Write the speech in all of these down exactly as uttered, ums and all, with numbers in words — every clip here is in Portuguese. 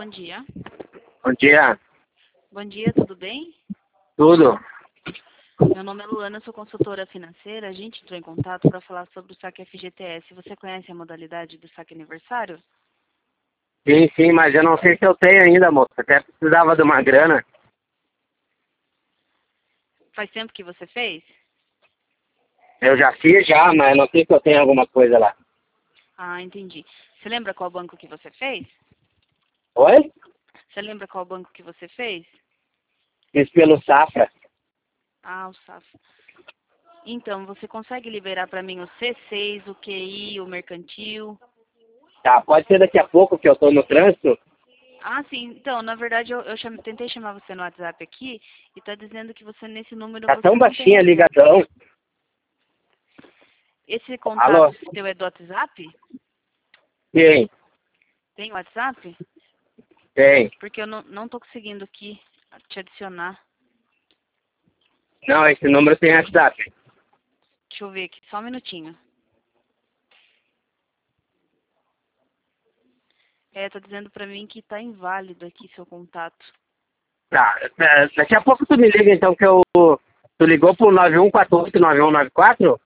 bom dia. Bom dia. Bom dia, tudo bem? Tudo? Meu nome é Luana, sou consultora financeira. A gente entrou em contato para falar sobre o saque F G T S. Você conhece a modalidade do saque aniversário? Sim, sim, mas eu não sei se eu tenho ainda, moça. Até precisava de uma grana. Faz tempo que você fez? Eu já fiz já, mas não sei se eu tenho alguma coisa lá. Ah, entendi. Você lembra qual banco que você fez? Oi? Você lembra qual banco que você fez? Fiz pelo Safra. Ah, o Safra. Então, você consegue liberar para mim o C seis, o Q I, o mercantil? Tá, pode ser daqui a pouco que eu tô no trânsito? Ah, sim. Então, na verdade, eu, eu cham- tentei chamar você no WhatsApp aqui e tá dizendo que você, nesse número, Tá você tão não tem baixinha a WhatsApp. ligação. Esse contato Alô? seu é do WhatsApp? Sim, Tem WhatsApp? tem. Porque eu não, não tô conseguindo aqui te adicionar. Não, esse número tem WhatsApp. Deixa eu ver aqui, só um minutinho. É, tá dizendo pra mim que tá inválido aqui seu contato. Tá, é, daqui a pouco tu me liga então que eu... Tu ligou pro nove um quatro oito nove um nove quatro?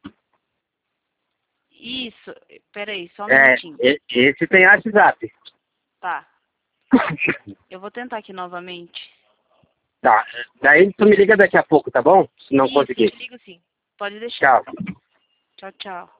Isso, peraí, só um É, minutinho. e- esse tem WhatsApp. Tá, eu vou tentar aqui novamente. Tá, daí tu me liga daqui a pouco, tá bom? Se não Isso, conseguir. te ligo sim. Pode deixar. Tchau. Tchau, tchau.